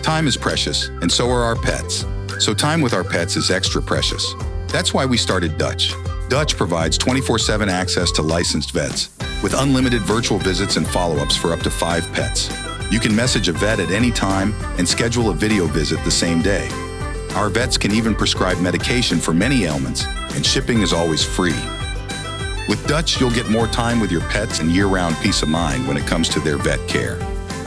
Time is precious, and so are our pets. So time with our pets is extra precious. That's why we started Dutch. Dutch provides 24/7 access to licensed vets, with unlimited virtual visits and follow-ups for up to 5 pets. You can message a vet at any time and schedule a video visit the same day. Our vets can even prescribe medication for many ailments, and shipping is always free. With Dutch, you'll get more time with your pets and year-round peace of mind when it comes to their vet care.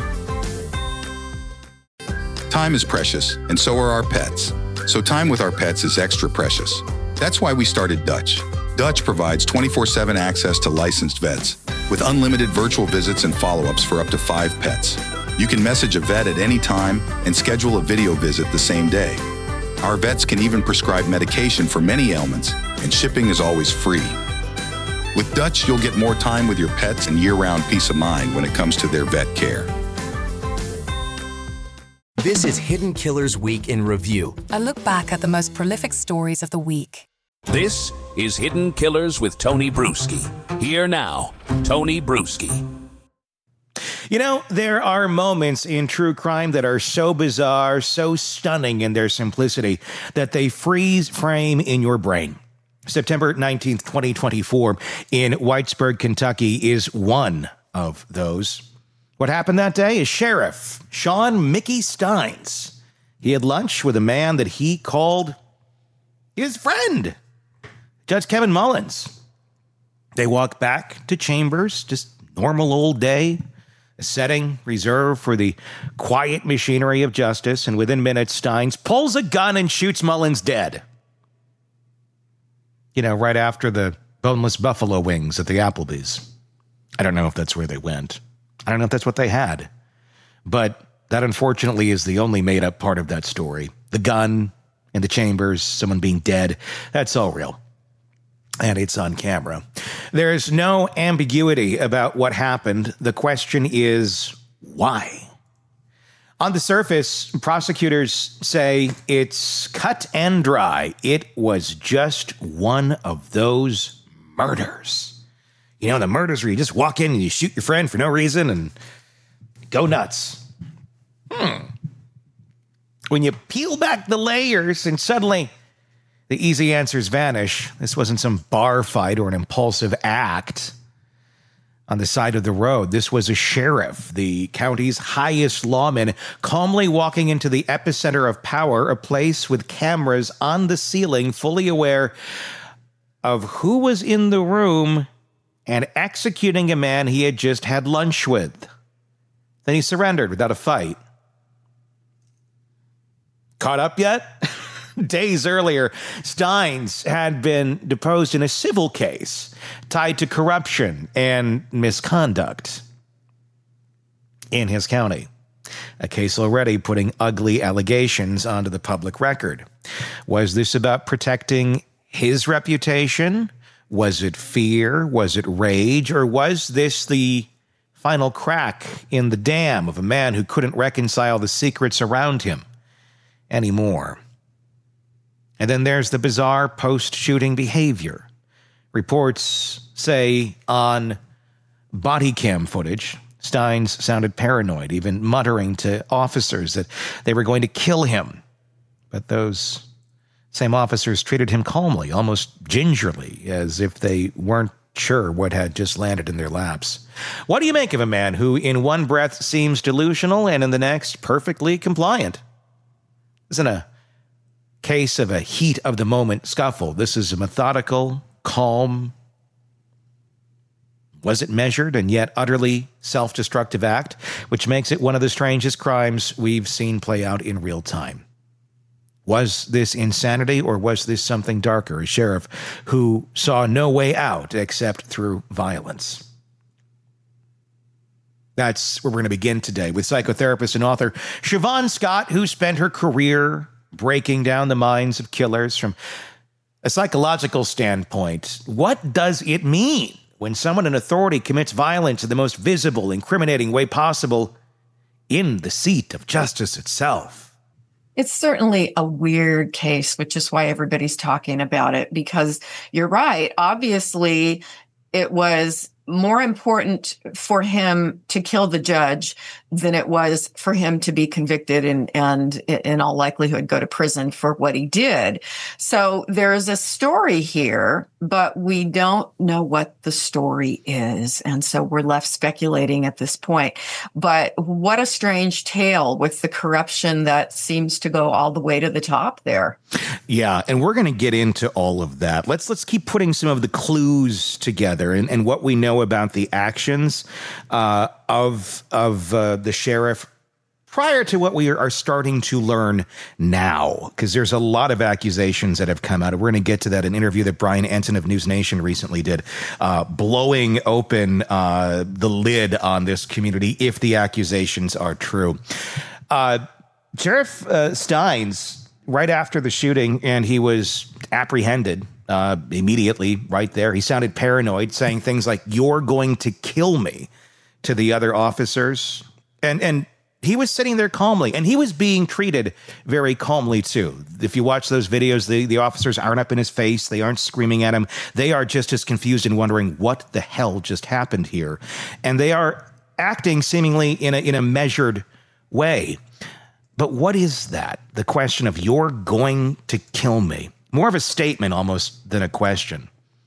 Time is precious, and so are our pets. So time with our pets is extra precious. That's why we started Dutch. Dutch provides 24/7 access to licensed vets, with unlimited virtual visits and follow-ups for up to 5 pets. You can message a vet at any time and schedule a video visit the same day. Our vets can even prescribe medication for many ailments, and shipping is always free. With Dutch, you'll get more time with your pets and year-round peace of mind when it comes to their vet care. This is Hidden Killers Week in Review. A look back at the most prolific stories of the week. This is Hidden Killers with Tony Bruschi. Here now, Tony Bruschi. You know, there are moments in true crime that are so bizarre, so stunning in their simplicity, that they freeze frame in your brain. September 19th, 2024, in Whitesburg, Kentucky, is one of those. What happened that day is Sheriff Sean Mickey Steins. He had lunch with a man that he called his friend, Judge Kevin Mullins. They walked back to chambers, just normal old day, a setting reserved for the quiet machinery of justice, and within minutes, Steins pulls a gun and shoots Mullins dead. You know, right after the boneless buffalo wings at the Applebee's. I don't know if that's where they went. I don't know if that's what they had. But that, unfortunately, is the only made-up part of that story. The gun in the chambers, someone being dead, that's all real. And it's on camera. There's no ambiguity about what happened. The question is, why? On the surface, prosecutors say it's cut and dry. It was just one of those murders. You know, the murders where you just walk in and you shoot your friend for no reason and go nuts. When you peel back the layers and suddenly the easy answers vanish. This wasn't some bar fight or an impulsive act on the side of the road. This was a sheriff, the county's highest lawman, calmly walking into the epicenter of power, a place with cameras on the ceiling, fully aware of who was in the room and executing a man he had just had lunch with. Then he surrendered without a fight. Caught up yet? Days earlier, Steins had been deposed in a civil case tied to corruption and misconduct in his county. A case already putting ugly allegations onto the public record. Was this about protecting his reputation? Was it fear? Was it rage? Or was this the final crack in the dam of a man who couldn't reconcile the secrets around him anymore? And then there's the bizarre post-shooting behavior. Reports say on body cam footage, Steins sounded paranoid, even muttering to officers that they were going to kill him. But those same officers treated him calmly, almost gingerly, as if they weren't sure what had just landed in their laps. What do you make of a man who in one breath seems delusional and in the next perfectly compliant? This isn't a case of a heat-of-the-moment scuffle. This is a methodical, calm, was it measured and yet utterly self-destructive act, which makes it one of the strangest crimes we've seen play out in real time. Was this insanity or was this something darker? A sheriff who saw no way out except through violence. That's where we're going to begin today with psychotherapist and author Siobhan Scott, who spent her career breaking down the minds of killers from a psychological standpoint. What does it mean when someone in authority commits violence in the most visible, incriminating way possible in the seat of justice itself? It's certainly a weird case, which is why everybody's talking about it, because you're right. Obviously, it was more important for him to kill the judge than it was for him to be convicted and in all likelihood go to prison for what he did. So there's a story here, but we don't know what the story is. And so we're left speculating at this point. But what a strange tale with the corruption that seems to go all the way to the top there. Yeah, and we're going to get into all of that. Let's keep putting some of the clues together and what we know about the actions of the sheriff prior to what we are starting to learn now, because there's a lot of accusations that have come out. We're going to get to that, an interview that Brian Ensign of News Nation recently did, blowing open the lid on this community if the accusations are true. Sheriff Steins, right after the shooting, and he was apprehended immediately right there. He sounded paranoid, saying things like, "You're going to kill me," to the other officers. And he was sitting there calmly, and he was being treated very calmly, too. If you watch those videos, the officers aren't up in his face. They aren't screaming at him. They are just as confused and wondering what the hell just happened here. And they are acting seemingly in a measured way. But what is that? The question of "you're going to kill me." More of a statement almost than a question.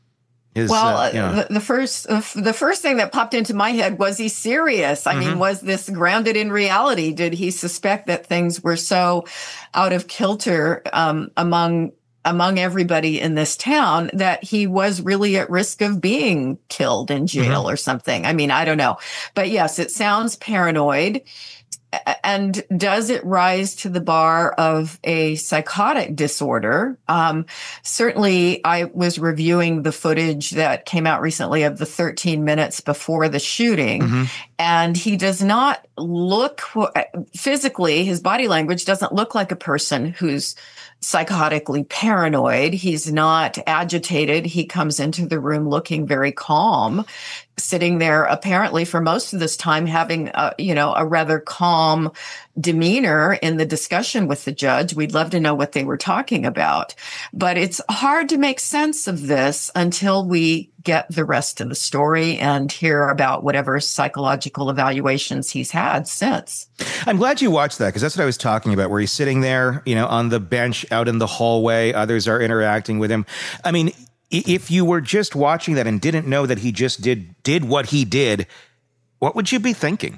The first thing that popped into my head was, he serious? I mean, was this grounded in reality? Did he suspect that things were so out of kilter among everybody in this town that he was really at risk of being killed in jail or something? I mean, I don't know. But yes, it sounds paranoid. And does it rise to the bar of a psychotic disorder? Certainly, I was reviewing the footage that came out recently of the 13 minutes before the shooting, and he does not look physically, his body language doesn't look like a person who's psychotically paranoid. He's not agitated. He comes into the room looking very calm, sitting there apparently for most of this time having a rather calm demeanor in the discussion with the judge. We'd love to know what they were talking about, but it's hard to make sense of this until we get the rest of the story and hear about whatever psychological evaluations he's had since. I'm glad you watched that, because that's what I was talking about, where he's sitting there, on the bench out in the hallway. Others are interacting with him. I mean, if you were just watching that and didn't know that he just did what he did, what would you be thinking?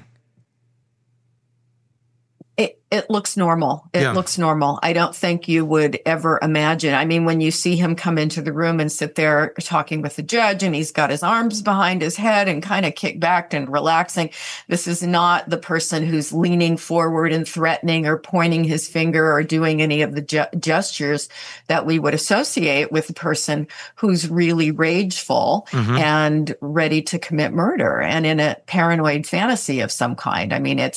It looks normal. It looks normal. I don't think you would ever imagine. I mean, when you see him come into the room and sit there talking with the judge, and he's got his arms behind his head and kind of kicked back and relaxing, this is not the person who's leaning forward and threatening or pointing his finger or doing any of the gestures that we would associate with a person who's really rageful and ready to commit murder and in a paranoid fantasy of some kind. I mean,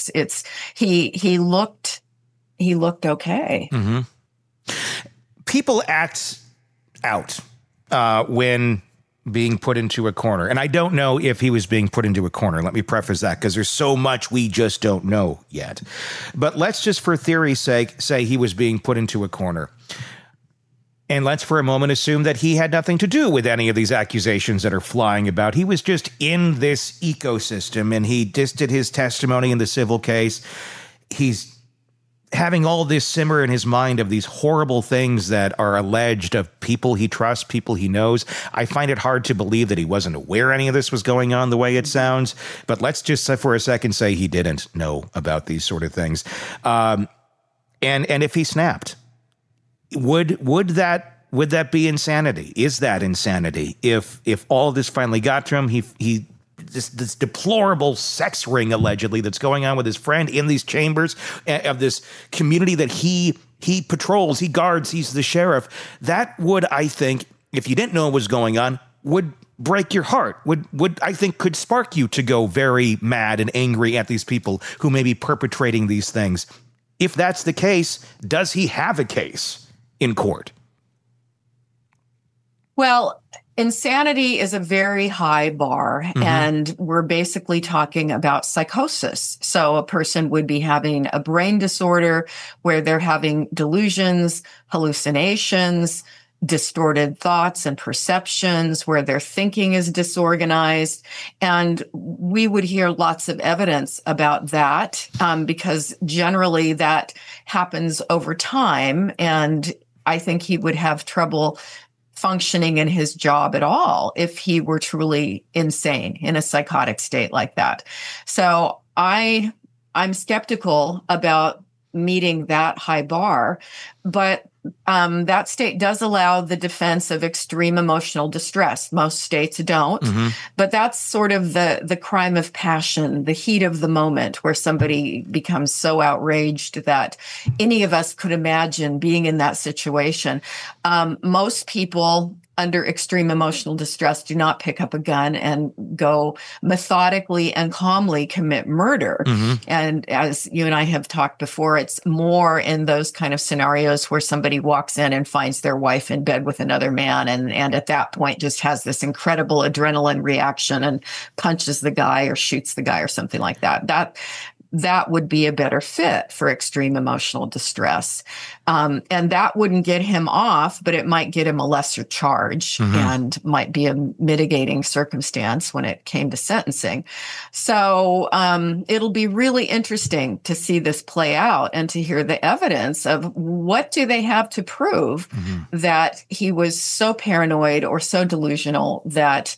he looked okay. People act out when being put into a corner. And I don't know if he was being put into a corner. Let me preface that, because there's so much we just don't know yet. But let's just, for theory's sake, say he was being put into a corner. And let's for a moment assume that he had nothing to do with any of these accusations that are flying about. He was just in this ecosystem, and he just did his testimony in the civil case. He's having all this simmer in his mind of these horrible things that are alleged of people he trusts, people he knows. I find it hard to believe that he wasn't aware any of this was going on the way it sounds. But let's just for a second say he didn't know about these sort of things. And if he snapped, would that be insanity? Is that insanity? If all this finally got to him, he this deplorable sex ring allegedly that's going on with his friend in these chambers of this community that he patrols, he guards, he's the sheriff. That would, I think, if you didn't know what was going on, would break your heart, would I think could spark you to go very mad and angry at these people who may be perpetrating these things. If that's the case, does he have a case in court? Well, insanity is a very high bar, and we're basically talking about psychosis. So a person would be having a brain disorder where they're having delusions, hallucinations, distorted thoughts and perceptions, where their thinking is disorganized. And we would hear lots of evidence about that because generally that happens over time. And I think he would have trouble functioning in his job at all if he were truly insane in a psychotic state like that. So I'm skeptical about meeting that high bar, but that state does allow the defense of extreme emotional distress. Most states don't, but that's sort of the crime of passion, the heat of the moment, where somebody becomes so outraged that any of us could imagine being in that situation. Most people under extreme emotional distress do not pick up a gun and go methodically and calmly commit murder. And as you and I have talked before, it's more in those kind of scenarios where somebody walks in and finds their wife in bed with another man and at that point just has this incredible adrenaline reaction and punches the guy or shoots the guy or something like that. That would be a better fit for extreme emotional distress. And that wouldn't get him off, but it might get him a lesser charge and might be a mitigating circumstance when it came to sentencing. So it'll be really interesting to see this play out and to hear the evidence of what do they have to prove that he was so paranoid or so delusional that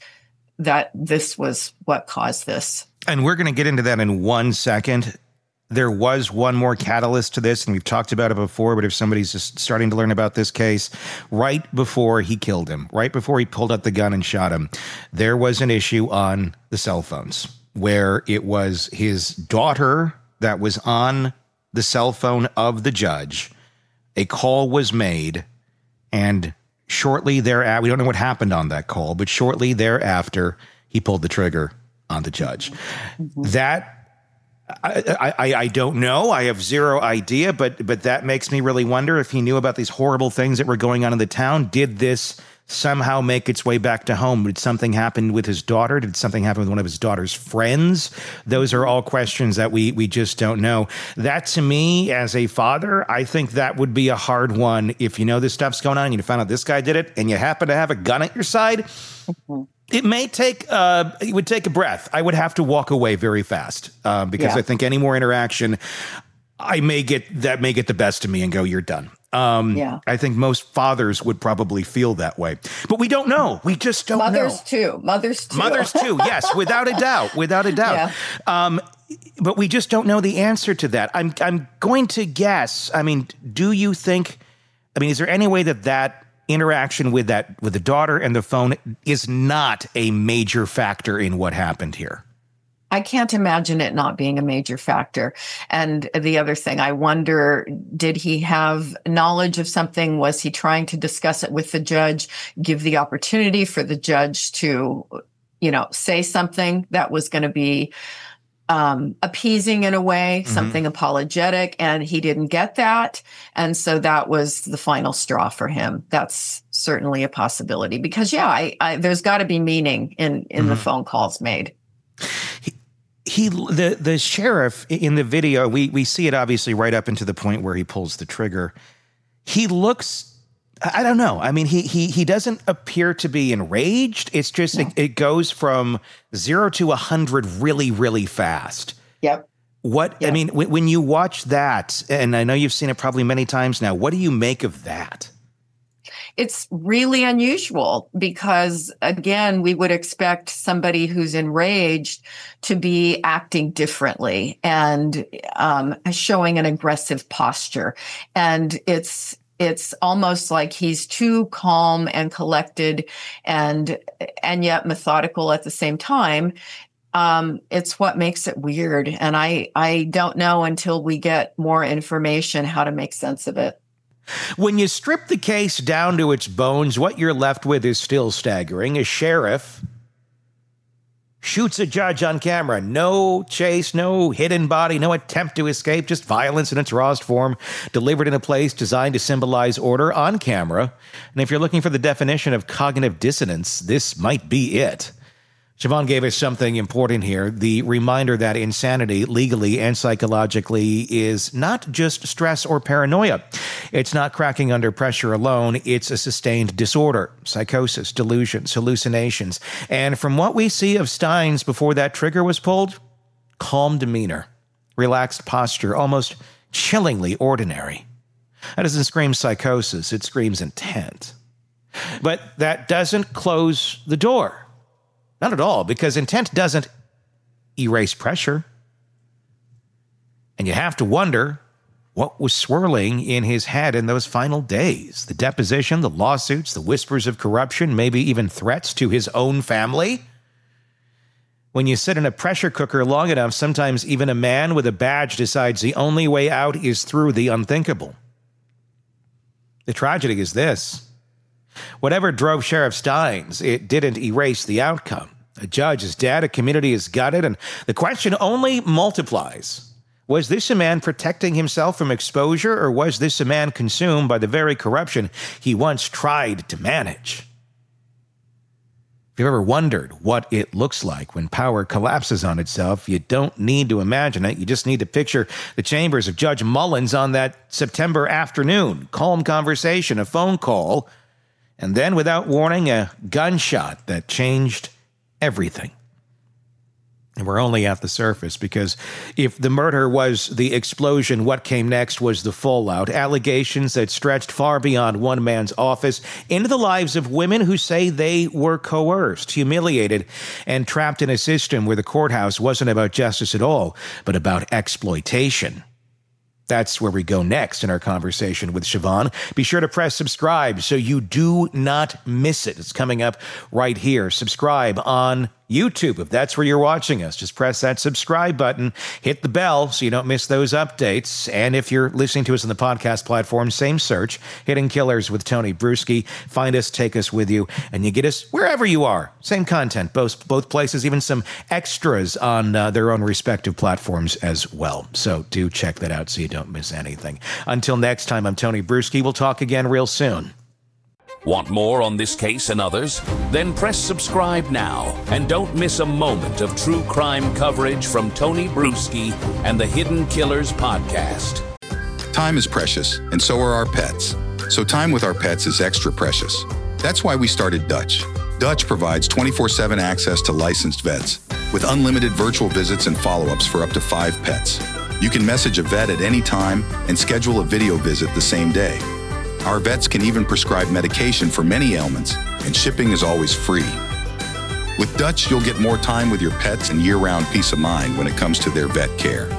this was what caused this. And we're going to get into that in 1 second. There was one more catalyst to this, and we've talked about it before, but if somebody's just starting to learn about this case, right before he killed him, right before he pulled out the gun and shot him, there was an issue on the cell phones where it was his daughter that was on the cell phone of the judge. A call was made, and shortly thereafter, we don't know what happened on that call, but shortly thereafter, he pulled the trigger on the judge. That I don't know. I have zero idea, but that makes me really wonder if he knew about these horrible things that were going on in the town. Did this somehow make its way back to home? Did something happen with his daughter? Did something happen with one of his daughter's friends? Those are all questions that we just don't know. That, to me, as a father, I think that would be a hard one. If you know this stuff's going on and you found out this guy did it and you happen to have a gun at your side, it may take, it would take a breath. I would have to walk away very fast because I think any more interaction, may get the best of me and go, you're done. I think most fathers would probably feel that way, but we don't know. We just don't know. Mothers too. Yes, without a doubt. Yeah. But we just don't know the answer to that. I'm going to guess. I mean, do you think? I mean, is there any way that interaction with the daughter and the phone is not a major factor in what happened here? I can't imagine it not being a major factor. And the other thing, I wonder, did he have knowledge of something? Was he trying to discuss it with the judge, give the opportunity for the judge to, say something that was going to be appeasing in a way, something apologetic, and he didn't get that. And so that was the final straw for him. That's certainly a possibility because, there's got to be meaning in the phone calls made. The sheriff in the video, we see it obviously right up into the point where he pulls the trigger. He looks, I don't know. I mean, he doesn't appear to be enraged. It's just, it goes from 0 to 100 really, really fast. Yep. I mean, when you watch that, and I know you've seen it probably many times now, what do you make of that? It's really unusual because, again, we would expect somebody who's enraged to be acting differently and showing an aggressive posture. And it's almost like he's too calm and collected and yet methodical at the same time. It's what makes it weird. And I don't know until we get more information how to make sense of it. When you strip the case down to its bones, what you're left with is still staggering. A sheriff shoots a judge on camera. No chase, no hidden body, no attempt to escape, just violence in its rawest form, delivered in a place designed to symbolize order on camera. And if you're looking for the definition of cognitive dissonance, this might be it. Siobhan gave us something important here, the reminder that insanity, legally and psychologically, is not just stress or paranoia. It's not cracking under pressure alone. It's a sustained disorder, psychosis, delusions, hallucinations. And from what we see of Stiens before that trigger was pulled, calm demeanor, relaxed posture, almost chillingly ordinary. That doesn't scream psychosis. It screams intent. But that doesn't close the door. Not at all, because intent doesn't erase pressure. And you have to wonder what was swirling in his head in those final days. The deposition, the lawsuits, the whispers of corruption, maybe even threats to his own family. When you sit in a pressure cooker long enough, sometimes even a man with a badge decides the only way out is through the unthinkable. The tragedy is this. Whatever drove Sheriff Stiens, it didn't erase the outcome. A judge is dead, a community is gutted, and the question only multiplies. Was this a man protecting himself from exposure, or was this a man consumed by the very corruption he once tried to manage? If you've ever wondered what it looks like when power collapses on itself, you don't need to imagine it. You just need to picture the chambers of Judge Mullins on that September afternoon. Calm conversation, a phone call, and then, without warning, a gunshot that changed everything. And we're only at the surface, because if the murder was the explosion, what came next was the fallout. Allegations that stretched far beyond one man's office into the lives of women who say they were coerced, humiliated, and trapped in a system where the courthouse wasn't about justice at all, but about exploitation. That's where we go next in our conversation with Siobhan. Be sure to press subscribe so you do not miss it. It's coming up right here. Subscribe on YouTube. If that's where you're watching us, just press that subscribe button, hit the bell so you don't miss those updates. And if you're listening to us on the podcast platform, same search, Hidden Killers with Tony Bruschi. Find us, take us with you, and you get us wherever you are. Same content, both places, even some extras on their own respective platforms as well. So do check that out so you don't miss anything. Until next time, I'm Tony Bruschi. We'll talk again real soon. Want more on this case and others? Then press subscribe now and don't miss a moment of true crime coverage from Tony Bruschi and the Hidden Killers podcast. Time is precious, and so are our pets. So time with our pets is extra precious. That's why we started Dutch. Dutch provides 24/7 access to licensed vets with unlimited virtual visits and follow-ups for up to 5 pets. You can message a vet at any time and schedule a video visit the same day. Our vets can even prescribe medication for many ailments, and shipping is always free. With Dutch, you'll get more time with your pets and year-round peace of mind when it comes to their vet care.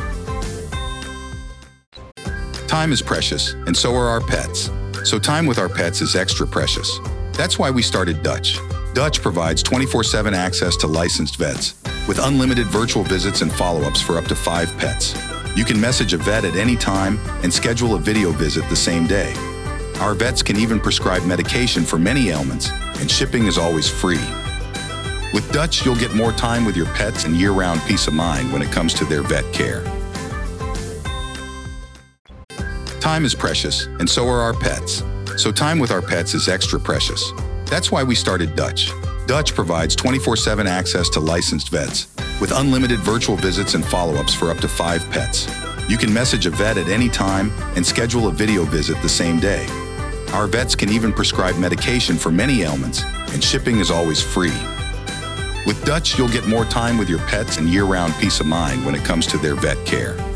Time is precious, and so are our pets. So time with our pets is extra precious. That's why we started Dutch. Dutch provides 24/7 access to licensed vets with unlimited virtual visits and follow-ups for up to 5 pets. You can message a vet at any time and schedule a video visit the same day. Our vets can even prescribe medication for many ailments, and shipping is always free. With Dutch, you'll get more time with your pets and year-round peace of mind when it comes to their vet care. Time is precious, and so are our pets. So time with our pets is extra precious. That's why we started Dutch. Dutch provides 24/7 access to licensed vets with unlimited virtual visits and follow-ups for up to 5 pets. You can message a vet at any time and schedule a video visit the same day. Our vets can even prescribe medication for many ailments, and shipping is always free. With Dutch, you'll get more time with your pets and year-round peace of mind when it comes to their vet care.